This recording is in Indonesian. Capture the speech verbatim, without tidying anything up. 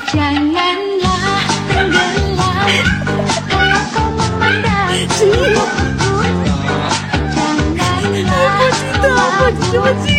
Janganlah tenggelam kalau kau memandang Si. Janganlah Apa sih? Apa sih?